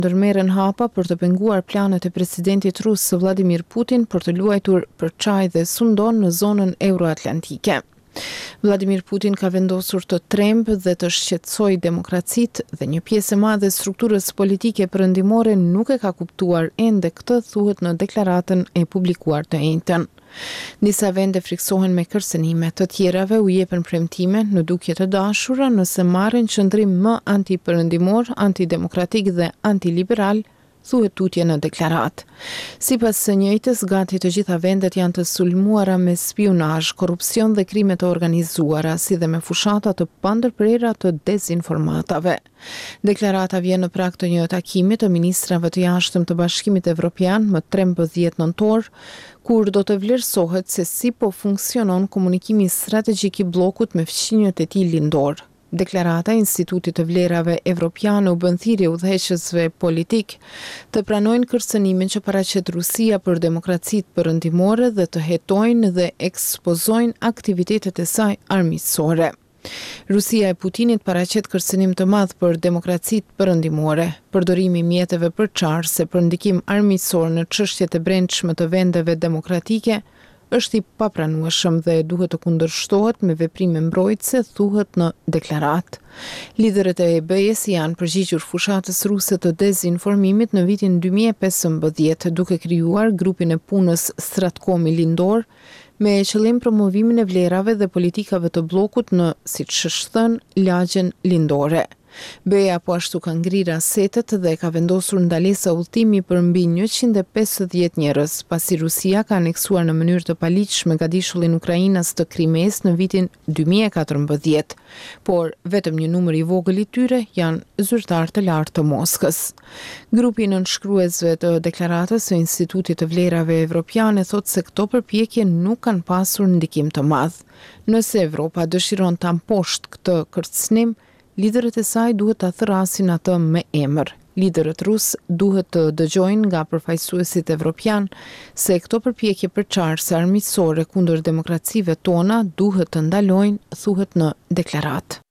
Ndërmerren hapa për të penguar planet e presidentit rus Vladimir Putin për të luajtur për çaj dhe sundon në zonën euroatlantike. Vladimir Putin ka vendosur të trembë dhe të shqetësojë demokracitë dhe një pjesë e madhe e strukturës politike perëndimore nuk e ka kuptuar ende këtë, thuhet në deklaratën e publikuar të njëjtën. Disa vende friksohen me kërcënime, të tjerave u jepen premtime në dukje të dashura nëse marrin qëndrim më antiperëndimor, antidemokratik dhe antiliberal, thuhet tutje në deklarat. Sipas së njëjtës, gati të gjitha vendet janë të sulmuara me spionazh, korrupsion dhe krime të organizuara, si dhe me fushata të pandërprera të dezinformatave. Deklarata vjen në prag të një takimi të ministrave të jashtëm të Bashkimit Evropian më 13 nëntor, kur do të vlerësohet se si po funksionon komunikimi strategjik i bllokut me fqinjët e tij lindor. Deklarata e Institutit të Vlerave Evropiane u bën thirrje udhëheqësve politik të pranojnë kërcënimin që paraqet Rusia për demokracitë perëndimore dhe të hetojnë dhe ekspozojnë aktivitetet e saj armiqësore. Rusia e Putinit paraqet kërcënim të madh për demokracitë perëndimore, përdorimi i mjeteve përçarëse për ndikim armiqësor në çështjet e brendshme të vendeve demokratike është i papranueshëm dhe duhet të kundërshtohet me veprime mbrojtëse, thuhet në deklarat. Liderët e EB-s janë përgjigjur fushatës ruse të dezinformimit në vitin 2015 duke krijuar grupin e punës Stratkomi Lindor me qëllim promovimin e vlerave dhe politikave të bllokut në, siç është thënë, lagjen lindore. BE-ja po ashtu ka ngrirë asetet dhe ka vendosur ndalesa udhëtimi për mbi 150 njerëz, pasi Rusia ka aneksuar në mënyrë të paligjshme gadishullin Ukrainas të Krimes në vitin 2014, por vetëm një numër i vogël i tyre janë zyrtar të lartë të Moskës. Grupi nënshkruesve të deklaratës së Institutit të Vlerave Evropiane thotë se këto përpjekje nuk kanë pasur ndikim të madh. Nëse Evropa dëshiron ta mposhtë këtë kërcënim, liderët e saj duhet ta thrasin atë me emër. Liderët rus duhet të dëgjojnë nga përfaqësuesit evropian se këto përpjekje përçarëse armiqësore kundër demokracive tona duhet të ndalojnë, thuhet në deklarat.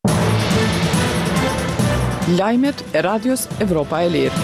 Lajmet e Radios Evropa e Lirë.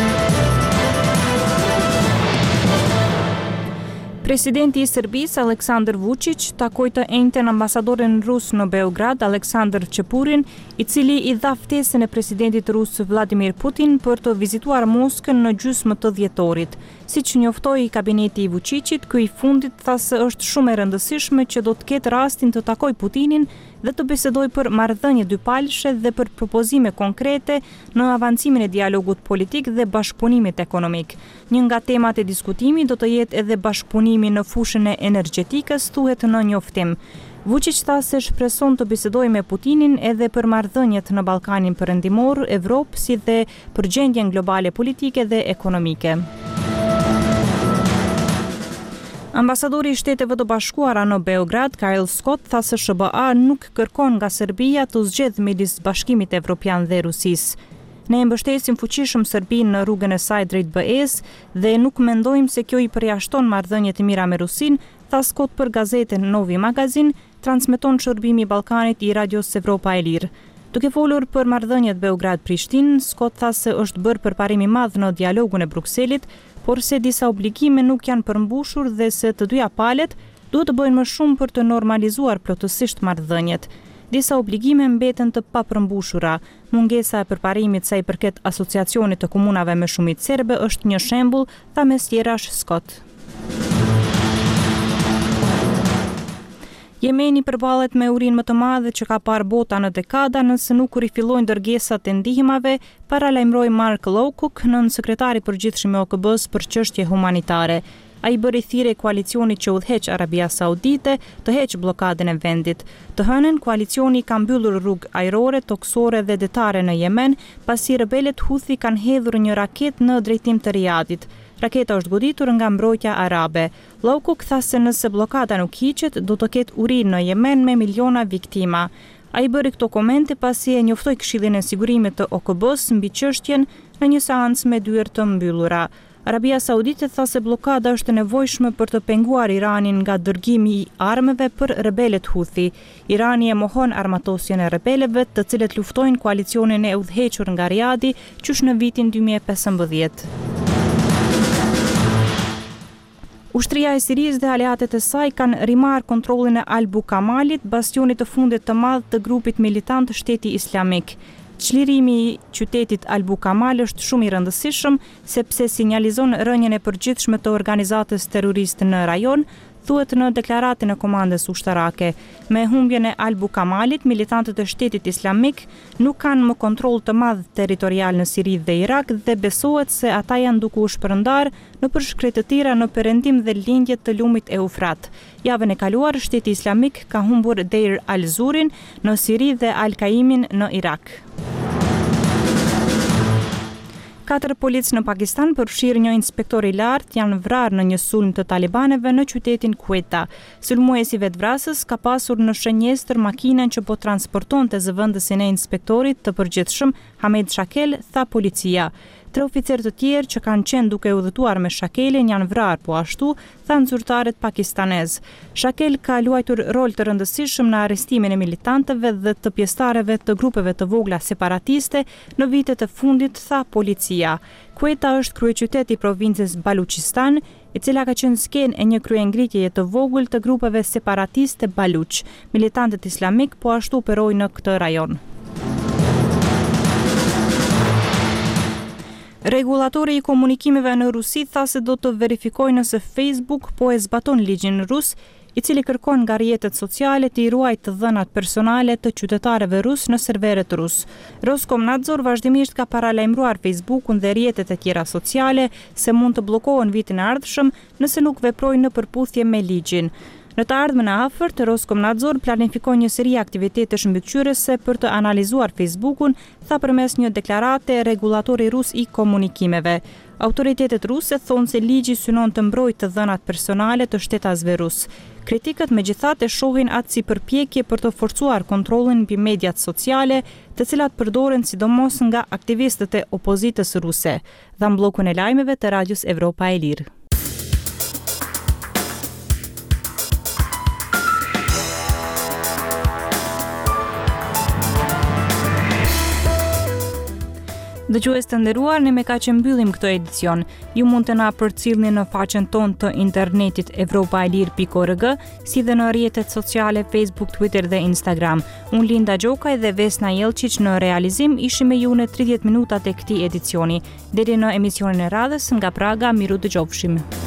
Presidenti i Serbisë Aleksandar Vučić takoi të njëjtën ambasadorin rus në Beograd, Aleksandar Çepurin, i cili i dha ftesën e presidentit rus Vladimir Putin për të vizituar Moskën në gjysmë të dhjetorit. Siç njoftoi kabineti i Vučićit, ky i fundit tha se është shumë e rëndësishme që do të ketë rastin të takojë Putinin dhe të bisedojë për marrëdhënie dypalëshe dhe për propozime konkrete në avancimin e dialogut politik dhe bashkëpunimit ekonomik. Një nga temat e diskutimit do të jetë edhe bashkëpunimi në fushën e energjetikës, thuhet në njoftim. Vučić tha se shpreson të bisedojë me Putinin edhe për marrëdhëniet në Ballkanin Perëndimor, Evropë, si dhe për gjendjen globale politike dhe ekonomike. Ambasadori i Shteteve të Bashkuara në Beograd, Kyle Scott, tha se SBA nuk kërkon nga Serbia të zgjedhë midis Bashkimit Evropian dhe Rusisë. Ne mbështesim fuqishëm Serbinë në rrugën e saj drejt BE-s dhe nuk mendojmë se kjo i përjashton marrëdhëniet e mira me Rusinë, tha Scott për gazetën Novi Magazin, transmeton shërbimi i Ballkanit i Radios Evropa e Lirë. Duke folur për marrëdhëniet Beograd-Prishtinë, Scott tha se është bërë përparim i madh në dialogun e Brukselit, por se disa obligime nuk janë përmbushur dhe se të dyja palët duhet të bëjnë më shumë për të normalizuar plotësisht marrëdhëniet. Disa obligime mbeten të papërmbushura. Mungesa e përparimit sa i përket asociacionit të komunave me shumicë serbe është një shembull, tha mes tjerash Scott. Jemeni përballet me urinë më të madhe që ka parë bota në dekada nëse nuk rifillojnë dërgesat e ndihmave, paralajmëroi Mark Lowcock, nën-sekretari i përgjithshëm i OKB-s për çështje humanitare. Ai bëri thirrje koalicionit që udhëheq Arabia Saudite të heqë bllokadën e vendit. Të hënën koalicioni ka mbyllur rrugë ajrore, toksore dhe detare në Yemen, pasi rebelët Houthi kanë hedhur një raketë në drejtim të Riyadit. Raketa është goditur nga mbrojtja arabe. Lowcock tha se nëse bllokada nuk hiqet, do të ketë urinë në Yemen me miliona viktima. Ai bëri këto komente pasi e njoftoi Këshillin e Sigurimit të OKB-s mbi çështjen në një seancë me dyert të mbyllura. Arabia Saudite tha se bllokada është e nevojshme për të penguar Iranin nga dërgimi i armëve për rebelet Houthi. Irani e mohon armatosjen e rebeleve, të cilët luftojnë koalicionin e udhëhequr nga Riadi, qysh në vitin 2015. Ushtria e Sirisë dhe aleatet e saj kanë rimarrë kontrollin e Al-Bukamalit, bastionit të fundit të madh të grupit militant Shteti Islamik. Çlirimi i qytetit Al-Bukamal është shumë i rëndësishëm sepse sinjalizon rënien e përgjithshme të organizatës terroriste në rajon, thuhet në deklaratën e komandës ushtarake. Me humbjen e Al-Bukamalit, militantët e Shtetit Islamik nuk kanë më kontroll të madh territorial në Siri dhe Irak dhe besohet se ata janë duke u shpërndar në përshkret të tjera në perëndim dhe lindje të lumit Eufrat. Javën e kaluar, Shteti Islamik ka humbur Deir al-Zurin në Siri dhe Al-Qaimin në Irak. 4 policë në Pakistan, përfshirë një inspektor i lartë, janë vrarë në një sulm të talibanëve në qytetin Quetta. Sulmuesi vetvrasës ka pasur në shënjestër makinën që po transportonte zëvendësin e inspektorit të përgjithshëm Hamed Shakel, tha policia. 3 oficerë të tjerë që kanë qenë duke udhëtuar me Shakelin janë vrarë po ashtu, thanë zyrtarët pakistanez. Shakel ka luajtur rol të rëndësishëm në arrestimin e militantëve dhe të pjesëtarëve të grupeve të vogla separatiste në vitet e fundit, tha policia. Quetta është kryeqyteti i provincës Baluchistan, e cila ka qenë skenë e një kryengritjeje të vogël të grupeve separatiste Baluch. Militantët islamik po ashtu operojnë në këtë rajon. Regulatori i komunikimeve në Rusi tha se do të verifikojë nëse Facebook po e zbaton ligjin rus, i cili kërkon nga rrjetet sociale të i ruajë të dhënat personale të qytetarëve rus në serveret rus. Roskomnadzor vazhdimisht ka paralajmëruar Facebookun dhe rrjetet e tjera sociale se mund të bllokohen vitin e ardhshëm nëse nuk veprojnë në përputhje me ligjin. Në të ardhmen e afërt, Roskomnadzor planifikon një seri aktivitetesh mbikëqyrëse për të analizuar Facebookun, tha përmes një deklarate regulatori rus i komunikimeve. Autoritetet ruse thonë se ligji synon të mbrojtë të dhënat personale të shtetasve rus. Kritikët megjithatë e shohin atë si përpjekje për të forcuar kontrollin mbi mediat sociale, të cilat përdoren sidomos nga aktivistët e opozitës ruse. Dha bllokun e lajmeve të Radios Evropa e Lirë. Dëgjues të nderuar, ne me kaq që mbyllim këtë edicion. Ju mund të na përcjellni në faqen tonë të internetit evropaelir.org, si dhe në rrjetet sociale Facebook, Twitter dhe Instagram. Unë Linda Gjokaj dhe Vesna Jelčić në realizim ishim me ju në 30 minutat e këtij edicioni. Deri në emisionin e radhës nga Praga, miru dëgjofshim.